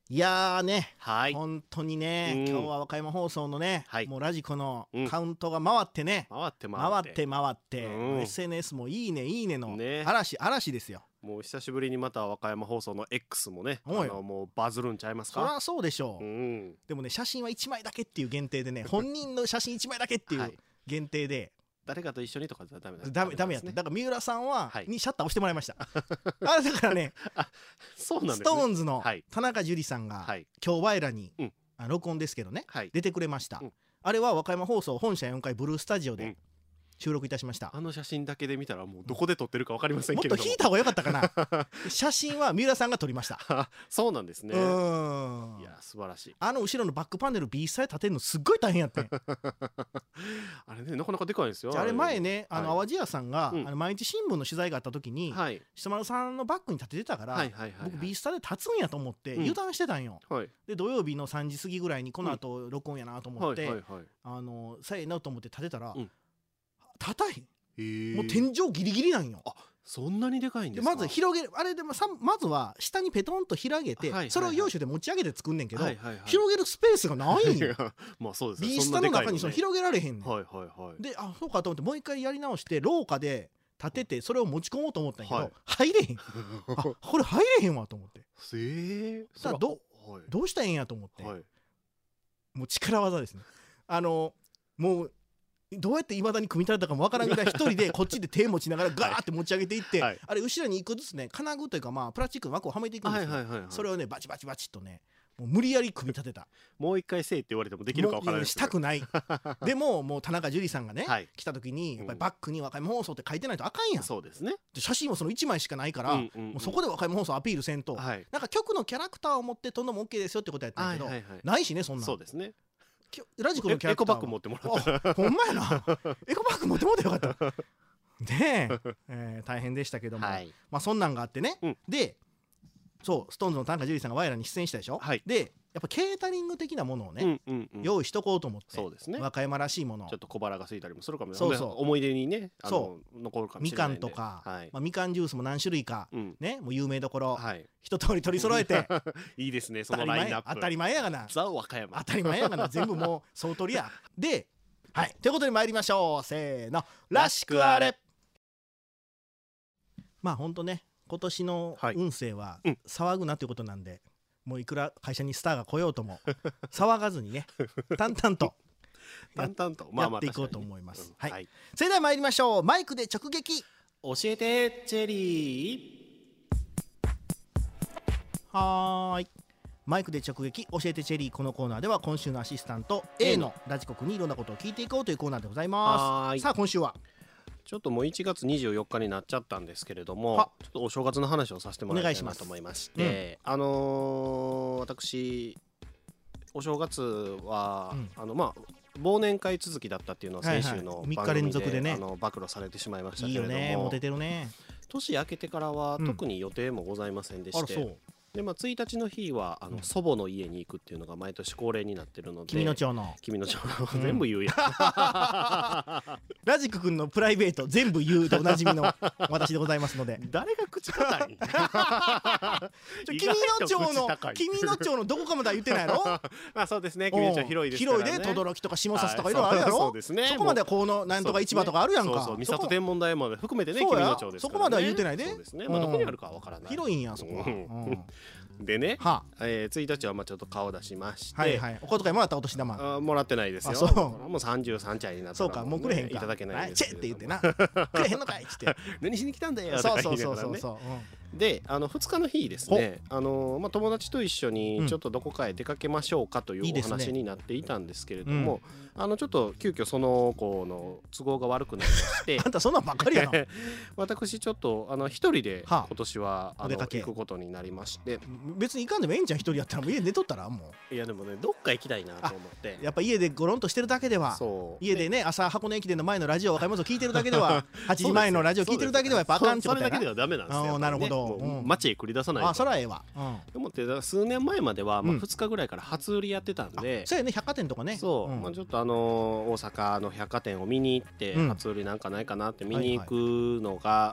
いやーね、 はい。 本当にね、今日は和歌山放送のね、 はいもうラジコのカウントが回ってね、 回って回回って。 って回って、 うん SNS もいいねいいねのね嵐ですよ。 もう久しぶりにまた和歌山放送の X もね、 おいよもうバズるんちゃいますか。 そりゃそうでしょう、 うん。 でもね写真は1枚だけっていう限定でね本人の写真1枚だけっていうはい限定で、 誰かと一緒にとかじゃダメだ。 ダメやった。だから三浦さんは、 はいにシャッター押してもらいましたあれだからねそうなんですね。 ストーンズのはい田中樹さんが、 はい。 今日我らに、 うん録音ですけどね、 はい。 出てくれました、 うんあれは和歌山放送本社4階ブルースタジオでうん収録いたしました、 あの写真だけで見たらもうどこで撮ってるかわかりませんもっけれども。 と引いた方が良かったかな写真は三浦さんが撮りましたあそうなんですね。 うーんいや素晴らしい。 あの後ろのバックパネル B スタイ立てるのすっごい大変やってんあれねなかなかでかいんですよ。 じゃああれ前ねはい淡路屋さんが、 うん毎日新聞の取材があった時に、 はい下丸さんのバックに立ててたから、 はいはいはいはい。 僕 B スタで立つんやと思ってうん油断してたんよ、 はいで土曜日の3時過ぎぐらいにこの後録音やなと思って、 はいはいはい。 さえなと思って立てたら、 うん立たへんもうも天井ギリギリなんよ。 そんなにでかいんですか。 まず広げるあれでもまずは下にペトンと広げて、 はいはいはいそれを用紙で持ち上げて作んねんけど、 はいはいはい。 広げるスペースがないんよ。 まあそうですね。 ビースタの中にその広広げられへんねん。 はいはいはい。 でそうかと思ってもう一回やり直して廊下で立ててそれを持ち込もうと思ったんやけど、 はい入れへんこれ入れへんわと思ってさあはいどうしたらええんやと思って、 はい。 もう力技ですね。もうどうやっていまだに組み立てたかもわからんぐらい一人でこっちで手持ちながらガーって持ち上げていって、 はいあれ後ろに一個ずつね金具というかまあプラスチックの枠をはめていくんですよ、 はいはいはいはい。 それをねバチバチバチっとねもう無理やり組み立てた。 もう一回せえって言われてもできるかわからないもうしたくないでもう田中樹さんがね、 はい来た時にやっぱりバックに和歌山放送って書いてないとあかんやん、 そうですね。 で写真もその1枚しかないから、 うんうんうんもうそこで和歌山放送アピールせんと、 はいなんか局のキャラクターを持って飛んでも OK ですよってことやったんやけど、 はいはいはいないしねそんなんそうですね。 ラジコのキャエラクターはコバッグ持ってもらった。 あほんまやなエコバッグ持ってもらってよかったねえ大変でしたけども、 はいまあそんなんがあってね、 うんでそうストーンズの田中樹さんが我らに出演したでしょ、 はいでやっぱケータリング的なものをね、 うんうんうん。 用意しとこうと思って、 そうですね。 和歌山らしいものちょっと小腹が空いたりもするかもしれない。 そうそう思い出にねそ残るかもみしれないんで。 かんとか、 はい。 まあ、みかんジュースも何種類か、 うん。 ねもう有名どころ、 はい。 一通り取り揃えていいですねそ当たり前のラインナップ。 当たり前やがなザ和歌山。 当たり前やがな全部もう総取りやではいということで参りましょうせーのらしくあれ。まあほんとね今年のはい運勢はうん騒ぐなということなんで、もういくら会社にスターが来ようとも騒がずにね淡々と淡々とやっていこうと思います確かにはいそれでは参りましょうマイクで直撃。 教えてチェリはーいマイクで直撃教えてチェリー。このコーナーでは今週のアシスタント A のラジコ君にいろんなことを聞いていこうというコーナーでございます。 はーいさあ今週はちょっともう1月24日になっちゃったんですけれどもはちょっとお正月の話をさせてもらいたいなと思いまして私お正月は、まあ忘年会続きだったっていうのを先週のはいはい3日番組連続でね暴露されてしまいましたいいけれどもよねモテてるね。 年明けてからは特に予定もございませんでして、 あらそうでまあ、1日の日は祖母の家に行くっていうのが毎年恒例になってるので君の町の君の町の全部言うやん、 ラジコ君のプライベート全部言うでおなじみの私でございますので誰が口硬い君の町の高い君の町のどこかまでは言ってないやろまあそうですね君の町広いですからね広いで等々力とか下薩とかいろいろあるやろ、 そうですねそこまではこのなんとか市場とかあるやんか。 そう三郷天文台まで含めてねそうや君の町ですからねそこまでは言うてないでそうですねまあどこにあるかは分からない広いんやそこは、 でねは 1日はまあちょっと顔出しましてはいはいお小遣いもらったお年玉もらってないですよ。 あそうもう33歳になったらそうかもうくれへんかいただけないですはいチェって言ってなくれへんのかいっつって何しに来たんだよとそうかそうそうそう言いながらね。 そう、 で2日の日ですねまあ、友達と一緒にちょっとどこかへ出かけましょうかというおいいですね話になっていたんですけれども、ちょっと急遽その子の都合が悪くなりましてあんたそんなんばっかりやな私ちょっと一人ではあ今年はお出かけ行くことになりまして別に行かんでもええんじゃん一人やったらもう家寝とったらもいやでもねどっか行きたいなと思ってうやっぱ家でゴロンとしてるだけではそう家でね朝箱根駅伝の前のラジオ和歌山放送聞いてるだけでは8時前のラジオ聞いてるだけではやっぱあかんってことやな。 それだけではダメなんですよ。 あーなるほどやっぱりねもううん街へ繰り出さないとあそらええわ、 と思って数年前まではまあ2日ぐらいから初売りやってたんで、 そうやね百貨店とかねそう、まあ、ちょっと大阪の百貨店を見に行って、 うん初売りなんかないかなって見に行くのが、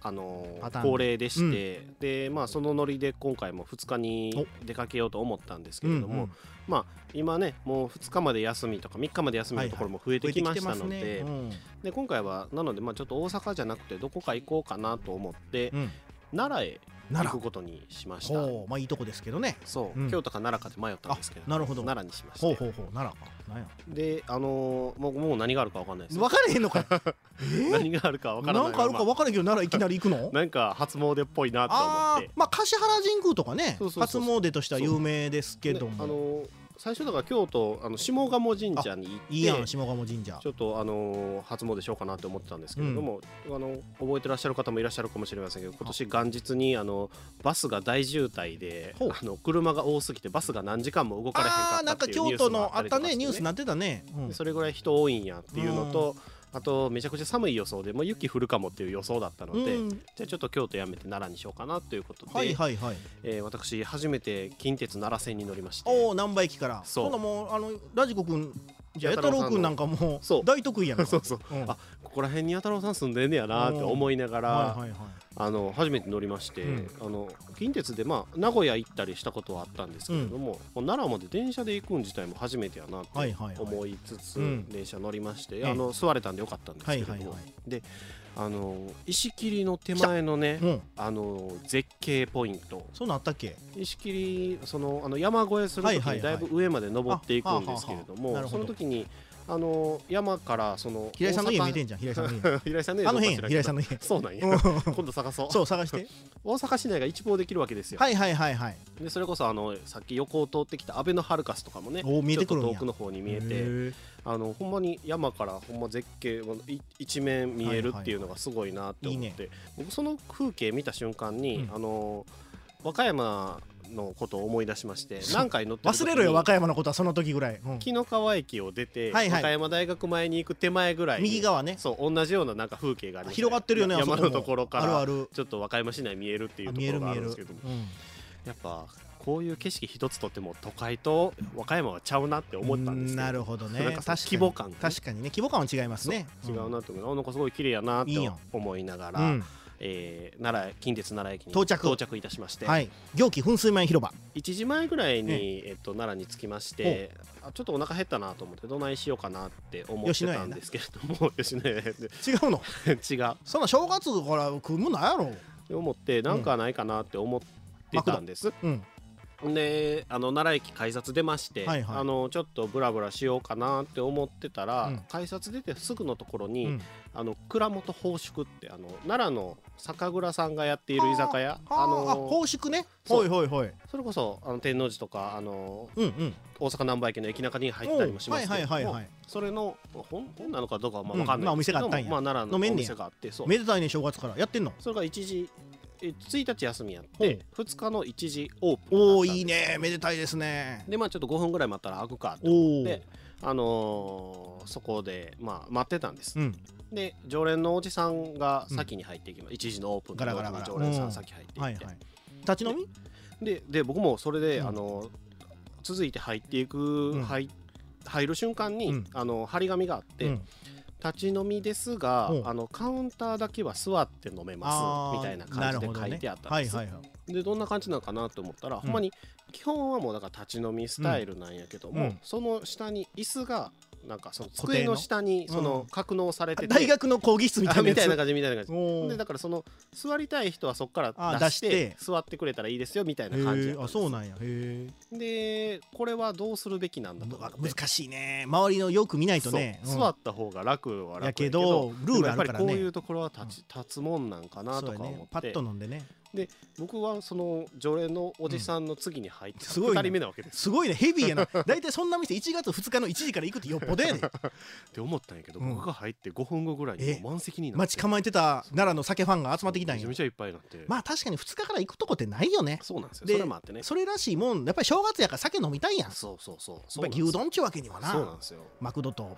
パターン恒例でして、でまあそのノリで今回も2日に出かけようと思ったんですけれども、まあ今ねもう2日まで休みとか3日まで休みのところも増えてきましたので、で今回はなのでまあちょっと大阪じゃなくてどこか行こうかなと思って、奈良へ行くことにしました。 まあいいとこですけどね。 そう、京都か奈良かで迷ったんですけど、 なるほど、 奈良にしまして。 奈良か。なんやでもう何があるか分かんないです。 分からへんのか何があるか分からない。 なんかあるか分からんけど奈良いきなり行くのなんか初詣っぽいなと思って。 まあ橿原神宮とかね、初詣としては有名ですけども、 最初だから京都下鴨神社に行って、 いいやん下鴨神社、 ちょっと初詣しようかなと思ってたんですけれども、覚えてらっしゃる方もいらっしゃるかもしれませんけど、今年元日にバスが大渋滞で車が多すぎてバスが何時間も動かれへんかったっていうニュースがあったりとかしてね。 なんか京都のあったね、ニュースになってたね。 それぐらい人多いんやっていうのと、あとめちゃくちゃ寒い予想でもう雪降るかもっていう予想だったので、じゃあちょっと京都やめて奈良にしようかなということで、私初めて近鉄奈良線に乗りまして、 難波駅から。 そう、 もうラジコ君じゃあ弥太郎君なんかもう大得意やんか。 そうそう、ここら辺に弥太郎さん住んでんねやなって思いながら初めて乗りまして、近鉄でまあ名古屋行ったりしたことはあったんですけれども、奈良まで電車で行くん自体も初めてやなと思いつつ、電車乗りまして、座れたんでよかったんですけれども、で石切の手前のね、絶景ポイント、 そうなったっけ。 石切山越えする時にだいぶ上まで登っていくんですけれども、その時に山から平井さんの家見てんじゃん。平井さんの家平井さんの家、 平井さんの家。 そうなんや。今度探そう。 そう探して。 大阪市内が一望できるわけですよ。でそれこそさっき横を通ってきたアベノハルカスとかもね、 見えてくるんや。 ちょっと遠くの方に見えて、ほんまに山からほんま絶景一面見えるっていうのがすごいなって思って、僕その風景見た瞬間に和歌山のことを思い出しまして、何回乗って忘れろよ和歌山のことはその時ぐらい。 紀の川駅を出て和歌山大学前に行く手前ぐらいに右側ね、 そう同じようななんか風景があります。 広がってるよね。 山のところからちょっと和歌山市内見えるっていうところがあるんですけども、やっぱこういう景色一つとっても都会と和歌山はちゃうなって思ったんですけど。 なるほどね。 なんか規模感、 確かにね、規模感は違いますね。 違うなと思う。なんかすごい綺麗やなって思いながら近鉄奈良駅に到着いたしまして、 行基噴水前広場 1時前ぐらいに奈良に着きまして、ちょっとお腹減ったなと思ってどないしようかなって思ってたんですけれども、吉野家で違うの違う、 そんな正月から食うもんなんやろって思って、なんかないかなって思ってたんです。で奈良駅改札出まして、ちょっとブラブラしようかなって思ってたら、改札出てすぐのところに、蔵元宝祝って奈良の酒蔵さんがやっている居酒屋、 宝祝ね。それこそ天王寺とか大阪難波駅の駅中に入ったりもしますけど、それの本なのかどうかは分かんないですけど、奈良のお店があって、 めでたいね正月からやってんの。 それが1日休みやって2日の1時オープン。 いいね、めでたいですね。 でちょっと5分ぐらい待ったら開くかと思って、そこで待ってたんです。で常連のおじさんが先に入っていきます。1時のオープンガラガラガラ常連さん先入っていって立ち飲みで僕もそれで続いて入っていく入る瞬間に張り紙があって立ち飲みですがカウンターだけは座って飲めますみたいな感じで書いてあったんです。でどんな感じなのかなと思ったら、ほんまに基本はもうだから立ち飲みスタイルなんやけども、その下に椅子がなんかその机の下に格納されてて、 大学の講義室みたいなやつみたいな感じで、だから座りたい人はそこから出して座ってくれたらいいですよみたいな感じ。 そうなんや。 でこれはどうするべきなんだと思って。 難しいね、周りのよく見ないとね。 座った方が楽は楽やけどルールあるからね。 やっぱりこういうところは立つもんなんかなとか思って、 パッと飲んでね。 で僕はその常連のおじさんの次に入って2人目なわけです。 すごいね、ヘビーやな。だいたいそんな店1月2日の1時から行くってよっぽどやねんって思ったんやけど、僕が入って5分後ぐらいに満席になって、 待ち構えてた奈良の酒ファンが集まってきたんや。 めちゃめちゃいっぱいになって、 確かに2日から行くとこってないよね。 そうなんですよ。それもあってね、 それらしいもんやっぱり正月やから酒飲みたいやん。 そうやっぱ牛丼っちゅうわけにはな。 そうなんですよ、 マクドと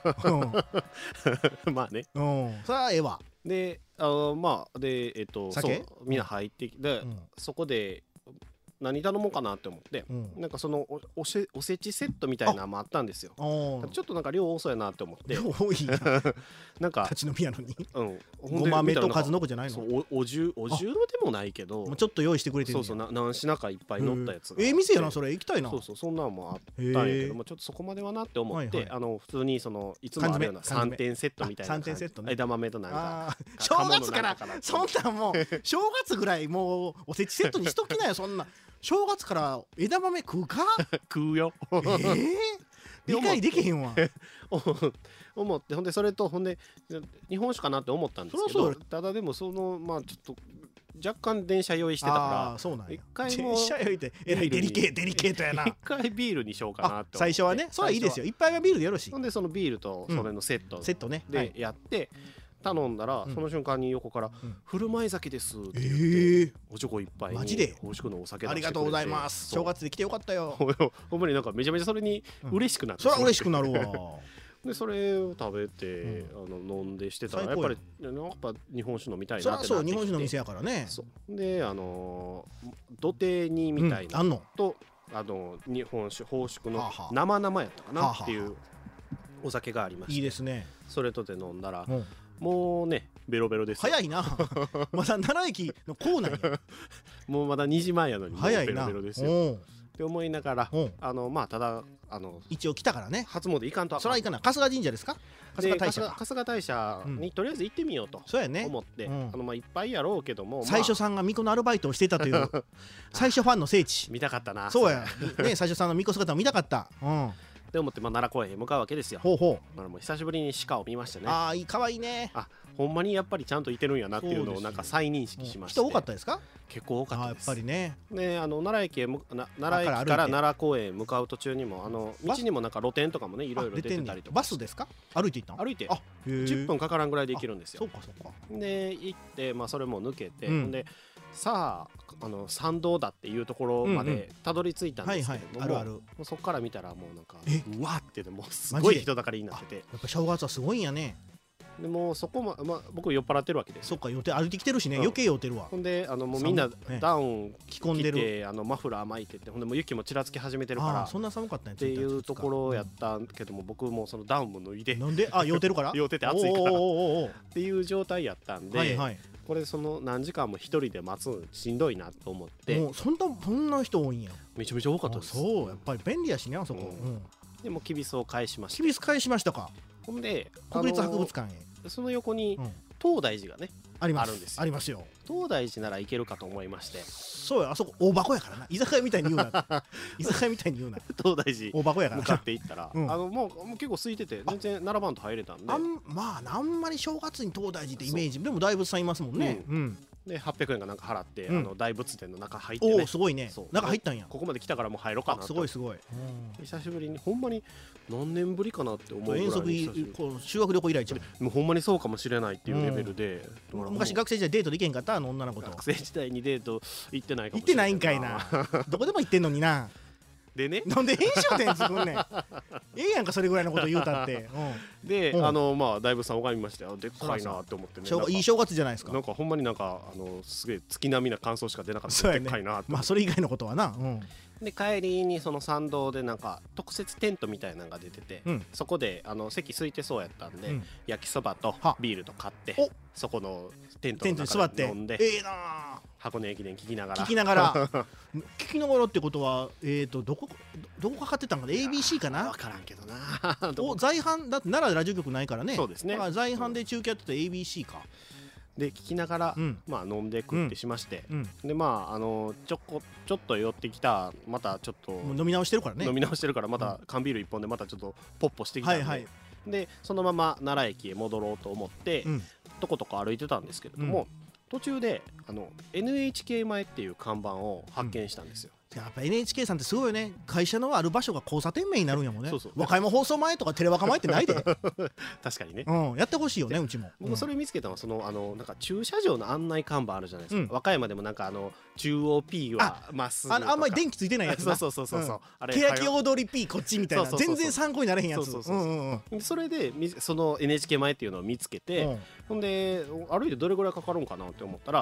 まあね、 それはええわ。 で酒みんな入ってきて、そこで何頼もうかなって思って、なんかそのおせちセットみたいなのもあったんですよ。ちょっとなんか量多そうやなって思って。 量多いなんか立ち飲みやのにごまめと数の子じゃないの。 そうお重でもないけどちょっと用意してくれてる。 そう何品かいっぱい乗ったやつが店やなそれ。行きたいな。 そうそんなんもあったんやけども、ちょっとそこまではなって思って、普通にそのいつもあるような3点セットみたいな 3点セットね。 枝豆となんか正月からそんなんもう正月ぐらいもうおせちセットにしときなよ。そんな正月から枝豆食うか。 食うよ。 理解できへんわ。 思って、ほんでそれとほんで日本酒かなって思ったんですけど、ただでもそのまあちょっと若干電車用意してたから一回も電車用意ってえらいデリケートやな。一回ビールにしようかなって最初はね。それはいいですよ。いっぱいはビールでよろしい。 ほんでそのビールとそれのセットねでやって頼んだら、その瞬間に横から「振る舞い酒です」って言っておちょこいっぱいに大志くのお酒出してくれて、 ありがとうございます。正月で来てよかったよ。 ほんまになんかめちゃめちゃそれに嬉しくなって、 それは嬉しくなるわ。 でそれを食べて飲んでしてたらやっぱり日本酒飲みたいなってなってきて。 そう日本酒の店やからね。 で土手煮みたいなと日本酒宝飾の生やったかなっていうお酒がありまして、いいですね。それとで飲んだらもうねベロベロです。 早いな。まだ奈良駅の構内や。 もうまだ2時前やのにもうベロベロですよって思いながら、まあただ一応来たからね。 初詣行かんと。 それはいかない。春日神社ですか。春日大社にとりあえず行ってみようと思ってまあいっぱいやろうけども、 最初さんが巫女のアルバイトをしてたという最初ファンの聖地見たかったな。 そうやね。最初さんの巫女姿を見たかった。 で思って奈良公園へ向かうわけですよ。もう久しぶりに鹿を見ましたね。 ああ、かわいいね。 ほんまにやっぱりちゃんといてるんやなっていうのをなんか再認識しました。 人多かったですか。 結構多かったです。 やっぱりね。 で奈良駅から奈良公園へ向かう途中にも道にもなんか露店とかもねいろいろ出てたりとか。 バスですか。歩いて行ったの。 歩いて10分かからんぐらいで行けるんですよ。 そうかそうか。 で行ってそれも抜けて、でさあ参道だっていうところまでたどり着いたんですけれども、そこから見たらもうなんかうわってもうすごい人だかりになってて、 やっぱ正月はすごいんやね。 でもそこ僕酔っ払ってるわけです。 そっか、予定歩いてきてるしね、余計酔ってるわ。 ほんでもうみんなダウン着込んでる、マフラー巻いてて、ほんでもう雪もちらつき始めてるから、 そんな寒かったんやっていうところやったけども、僕もそのダウンも脱いで、 なんで酔ってるから酔ってて暑いからっていう状態やったんで、これその何時間も一人で待つしんどいなと思って。 もうそんな人多いんや。めちゃめちゃ多かったです。 そうやっぱり便利やしね、あそこ。 でもきびすを返しました。 きびす返しましたか。 ほんで国立博物館へ、 その横に東大寺がねあるんですよ。 ありますよ。 東大寺なら行けるかと思いまして。 そうや、あそこ大箱やからな。居酒屋みたいに言うな。居酒屋みたいに言うな。 東大寺大箱やから向かって行ったら、もう結構空いてて全然並ばんと入れたんで。 まああんまり正月に東大寺ってイメージでも大仏さんいますもんね。 で800円かなんか払って、大仏殿の中入ってね。 お、すごいね。中入ったんや。 ここまで来たからもう入ろうかなと。 すごいすごい。 久しぶりに、ほんまに何年ぶりかなって思うぐらい。 遠足修学旅行以来ちゃう。 もうほんまにそうかもしれないっていうレベルで。 昔学生時代デートできへんかった女の子と。 学生時代にデート行ってないかもしれない。行ってないんかいな。どこでも行ってんのにな。 でね、 なんで編集点作んねん。ええやんか、それぐらいのこと言うたって。 で大仏さん拝みましたよ。でっかいなって思ってね。 いい正月じゃないですか。 なんかほんまになんかすげえ月並みな感想しか出なかった。でっかいな。 まあそれ以外のことはな。 で帰りにその参道でなんか特設テントみたいなのが出てて、そこで席空いてそうやったんで、焼きそばとビールと買ってそこのテントの中で飲んで、 ええな。 箱根駅伝聞きながら聞きながらってことはどこかかってたんかな。 ABC かな。 分からんけどな。 在阪だって奈良でラジオ局ないからね。 そうですね。 だから在阪で中継やってた ABC かで聞きながら飲んで食ってしまして、でちょっと寄ってきた、またちょっと飲み直してるからね。 飲み直してるからまた缶ビール1本でまたちょっとポッポしてきたんで、でそのまま奈良駅へ戻ろうと思ってとことこ歩いてたんですけれども、途中でNHK 前っていう看板を発見したんですよ。 やっぱ NHK さんってすごいよね。会社のある場所が交差点名になるんやもんね。和歌山放送前とかテレワカ前ってないで。 確かにね。 やってほしいよね、うちも。 僕それ見つけたのはなんか駐車場の案内看板あるじゃないですか。和歌山でもなんか中央 P はまっすぐとか、 あんまり電気ついてないやつな。 そう。 欅踊り P こっちみたいな、全然参考になれへんやつ。 それでその NHK 前っていうのを見つけて、ほんで歩いてどれぐらいかかるんかなって思ったら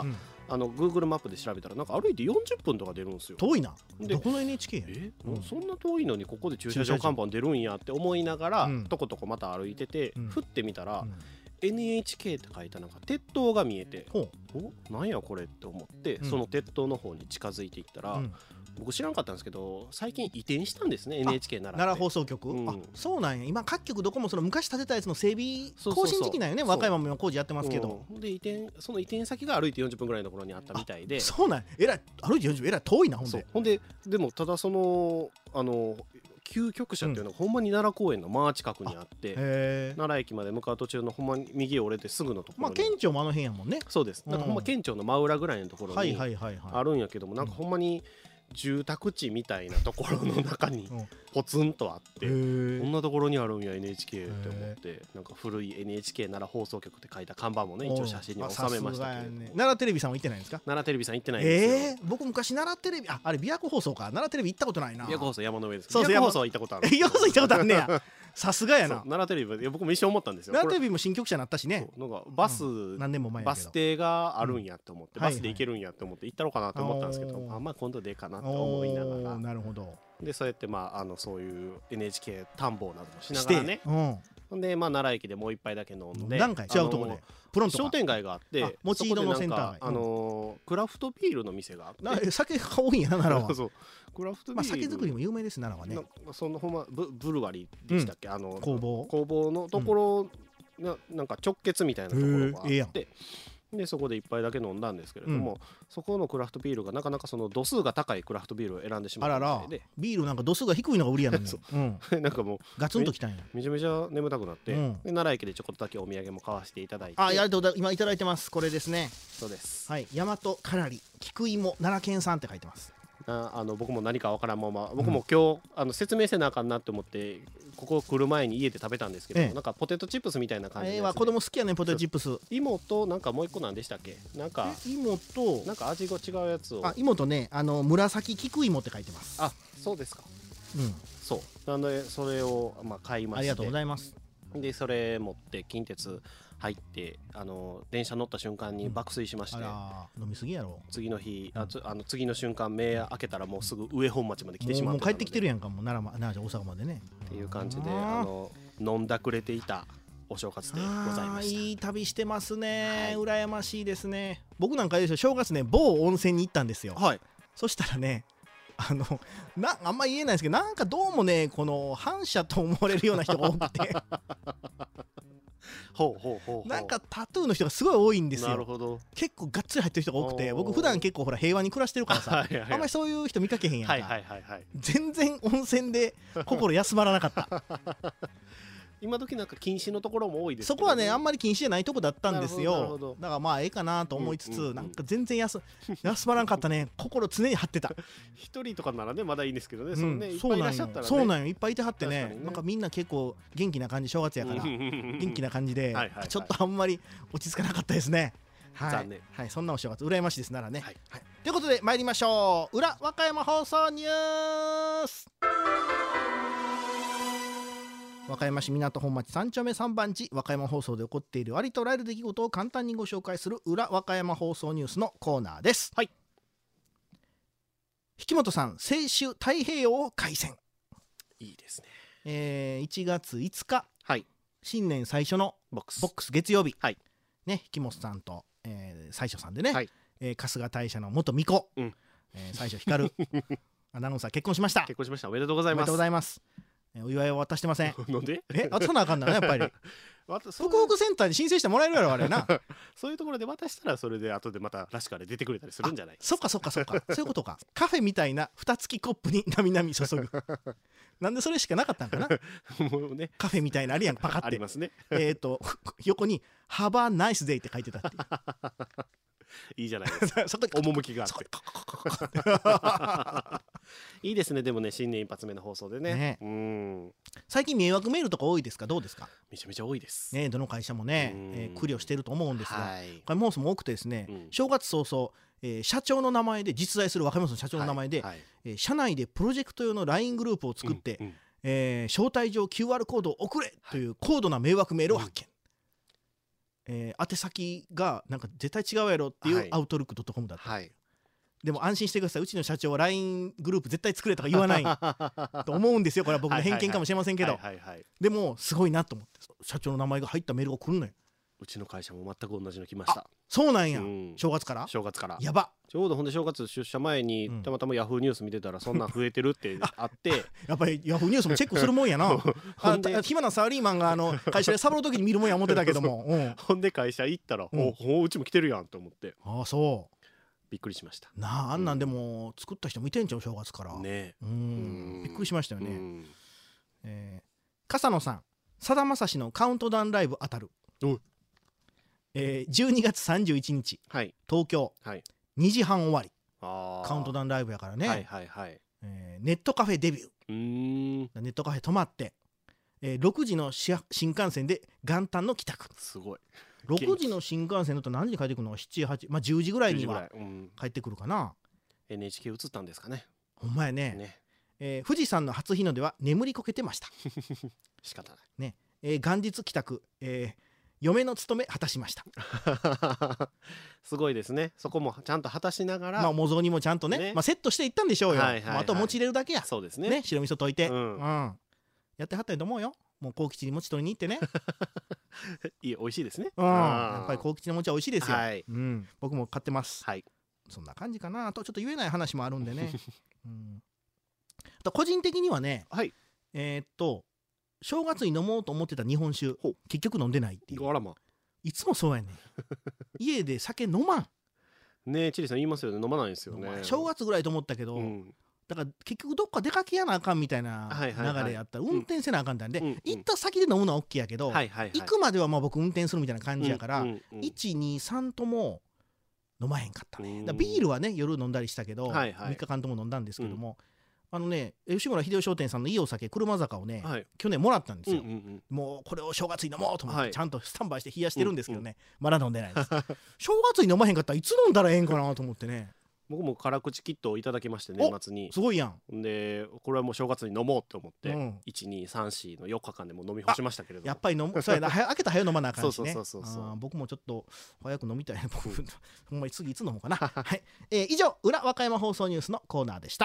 Google マップで調べたらなんか歩いて40分とか出るんですよ。 遠いな。 でどこの NHK や。 そんな遠いのにここで駐車場看板出るんやって思いながら、とことこまた歩いてて、ふってみたら、NHK って書いたなんか鉄塔が見えて、なんやこれって思って、その鉄塔の方に近づいていったら、僕知らんかったんですけど最近移転したんですね NHK 奈良放送局、そうなんや。今各局どこもその昔建てたやつの整備更新時期なんよね。和歌山も工事やってますけど、 でその移転先が歩いて40分ぐらいのところにあったみたいで。 そうなんや。えらい歩いて40分えらい遠いな。 ほんででもただその旧局舎っていうのがほんまに奈良公園の真近くにあって、奈良駅まで向かう途中のほんまに右折れてすぐのところに、 県庁もあの辺やもんね。 そうです。なんかほんま県庁の真裏ぐらいのところにあるんやけども、なんかほんまに住宅地みたいなところの中にポツンとあって、こんなところにあるんや NHK って思って、なんか古い NHK 奈良放送局って書いた看板もね一応写真に収めましたけど、 奈良テレビさんは行ってないんですか？ 奈良テレビさん行ってないんですよ。 僕昔奈良テレビ、あれ琵琶湖放送か。奈良テレビ行ったことないな。 琵琶湖放送山の上です。 琵琶湖放送は行ったことある。 琵琶湖放送行ったことあるねや。さすがやな。 奈良テレビ僕も一瞬思ったんですよ。 奈良テレビも新局舎になったしね。 なんかバス何年も前バス停があるんやって思って、バスで行けるんやって思って行ったろうかなと思ったんですけど、今度でかなって思いながら。 なるほど。 でそうやってそういう NHK 探訪などもしながらね。で奈良駅でもう一杯だけ飲んで、 何回違うとこでプロント商店街があって、 持ち色のセンタークラフトビールの店があって、 酒が多いんやな奈良は。 そうクラフトビール、 酒造りも有名です奈良はね。 そのほんまブルワリーでしたっけ、 工房のところなんか直結みたいなところがあって、でそこで一杯だけ飲んだんですけれども、そこのクラフトビールがなかなかその度数が高いクラフトビールを選んでしまったみたいで、 ビールなんか度数が低いのが売りやのになんかもうガツンときたんや。 めちゃめちゃ眠たくなって、で奈良駅でちょこっとだけお土産も買わせていただいて、 今いただいてます。これですね。 そうです。 はい、大和からり菊芋奈良県産って書いてます。 僕も何かわからんまま、僕も今日説明せなあかんなって思ってここ来る前に家で食べたんですけど、なんかポテトチップスみたいな感じで、 子供好きやねポテトチップス。 芋となんかもう一個なんでしたっけ、なんか芋となんか味が違うやつを、 芋とね紫菊芋って書いてます。 あ、そうですか。そうなのでそれを買いまして、 ありがとうございます。 でそれ持って近鉄入って電車乗った瞬間に爆睡しまして、 飲みすぎやろ。 次の日次の瞬間目開けたらもうすぐ上本町まで来てしまって、 もう帰ってきてるやんか。もう奈良大阪までねっていう感じで飲んだくれていたお正月でございました。 いい旅してますね。羨ましいですね。僕なんかですよ、正月ね某温泉に行ったんですよ。そしたらねあんま言えないですけど、なんかどうもねこの反社と思われるような人が多くてなんかタトゥーの人がすごい多いんですよ。 なるほど。 結構がっつり入ってる人が多くて、僕普段結構ほら平和に暮らしてるからさあんまりそういう人見かけへんやんか。全然温泉で心休まらなかった今時なんか禁止のところも多いですけど、ね、そこはねあんまり禁止じゃないとこだったんですよ。だからまあええかなと思いつつ、なんか全然休まらなかったね。心常に張ってた。 一人とかならねまだいいんですけどね、いっぱいいらっしゃったらね。 そうなんよ、いっぱいいてはってね、なんかみんな結構元気な感じ、正月やから元気な感じでちょっとあんまり落ち着かなかったですね。 残念。 はい、そんなお正月羨ましいですならね。ということで参りましょう。裏和歌山放送ニュース。和歌山市港本町3丁目3番地、和歌山放送で起こっているありとあらゆる出来事を簡単にご紹介する裏和歌山放送ニュースのコーナーです。引本さん、青州太平洋海戦。 いいですね。1月5日、新年最初のボックス月曜日、ね、引本さんと、最初さんでね、春日大社の元巫女、最初光アナウンサー結婚しました。 おめでとうございます。 おめでとうございます。お祝いを渡してません。 なんで？ 渡さなあかんなやっぱり。福福センターに申請してもらえるやろあれな。 そういうところで渡したらそれで後でまたらしくあれ出てくれたりするんじゃない？ そっかそういうことか。カフェみたいな蓋付きコップになみなみ注ぐ。なんでそれしかなかったんかな。 もうね、 カフェみたいなあるやん、パカってありますね。 横にハバナイスデイって書いてたって。 いいじゃないですか。趣があって。いいですね。でもね、新年一発目の放送でね。 最近迷惑メールとか多いですか？どうですか？ めちゃめちゃ多いですね。どの会社もね苦慮してると思うんですが、これもそも多くてですね、正月早々社長の名前で、実在する和歌山市の社長の名前で社内でプロジェクト用の LINE グループを作って招待状 QR コードを送れという高度な迷惑メールを発見。 宛先がなんか絶対違うやろっていうアウトルック .com だった、はい、でも安心してください、うちの社長は LINE グループ絶対作れとか言わないと思うんですよ。これは僕の偏見かもしれませんけど、でもすごいなと思って、社長の名前が入ったメールが来るのよ。 うちの会社も全く同じの来ました。 そうなんや、正月からやば。 ちょうどほんで正月出社前にたまたまヤフーニュース見てたらそんなん増えてるってあってやっぱりヤフーニュースもチェックするもんやな暇なサラリーマンが会社でサボる時に見るもんや思ってたけどもほんで会社行ったらうちも来てるやんと思って、 ああそうびっくりしましたなあ。あんなんでも作った人見てんちゃう正月からね。びっくりしましたよね。笠野さん、さだまさしのカウントダウンライブ当たる。12月31日、はい、東京、はい、2時半終わりカウントダウンライブやからね、はいはいはい、ネットカフェデビュー。ネットカフェ泊まって、6時の新幹線で元旦の帰宅。 すごい。 6時の新幹線だと何時に帰ってくるの？ 7、8、まあ10時ぐらいには帰ってくるかな。 NHK 映ったんですかね。 ほんまやね。富士山の初日の出は眠りこけてました仕方ないね。元日帰宅、嫁の務め果たしましたすごいですね。そこもちゃんと果たしながら、 まあ模造にもちゃんと ね、まあ、セットしていったんでしょうよ、あと餅入れるだけや。 そうですね、 白味噌溶いて、やってはったんやと思うよ。もう幸吉に餅取りに行ってねいい、美味しいですね。 やっぱり幸吉の餅は美味しいですよ、僕も買ってます、そんな感じかな。あとちょっと言えない話もあるんでねあと個人的にはね、正月に飲もうと思ってた日本酒結局飲んでないっていう。いつもそうやねん家で酒飲まんねえ。チリさん言いますよね、飲まないんですよね。 正月ぐらいと思ったけど、だから結局どっか出かけやなあかんみたいな流れやったら運転せなあかんたんで、行った先で飲むのは OK やけど、行くまではまあ僕運転するみたいな感じやから、123とも飲まへんかったね。ビールはね夜飲んだりしたけど、3日間とも飲んだんですけども、吉村秀夫商店さんのいいお酒車坂をね、去年もらったんですよ。もうこれを正月に飲もうと思ってちゃんとスタンバイして冷やしてるんですけどね、まだ飲んでないです正月に飲まへんかったらいつ飲んだらええんかなと思ってね。 僕も辛口キットをいただきまして年末に。 すごいやん。 でこれはもう正月に飲もうと思って、1,2,3,4の4日間でも飲み干しましたけれども、 やっぱりそうやな開けたら早飲まなあかんしね。僕もちょっと早く飲みたいな。僕ほんまに次いつ飲もうかなはい、以上裏和歌山放送ニュースのコーナーでした。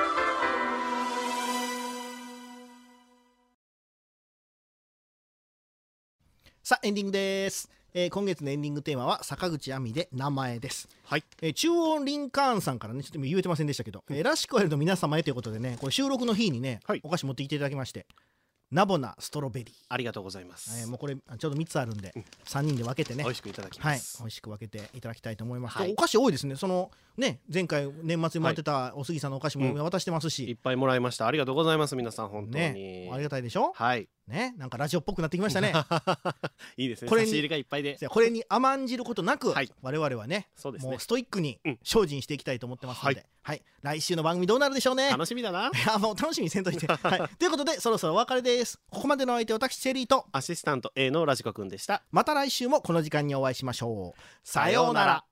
さあエンディングです。今月のエンディングテーマは坂口亜美で名前です。はい。中央リンカーンさんからね、ちょっと言えてませんでしたけど、らしくあるの皆様へということでね、これ収録の日にね、お菓子持ってきていただきまして、ナボナストロベリー。 ありがとうございます。 もうこれちょうど3つあるんで、3人で分けてね、 美味しくいただきます。 美味しく分けていただきたいと思います。お菓子多いですね。そのね、前回年末にもらってたお杉さんのお菓子も渡してますし、 いっぱいもらいました。ありがとうございます皆さん本当に。 ありがたいでしょ。はい。ね、なんかラジオっぽくなってきましたねいいですね。差し入れがいっぱいで、 これに甘んじることなく、我々はね、もうストイックに精進していきたいと思ってますので、来週の番組どうなるでしょうね。 楽しみだな。 もう楽しみにせんといてということでそろそろお別れです。ここまでの相手私チェリーとアシスタント A のラジコくんでした。 また来週もこの時間にお会いしましょう。さようなら。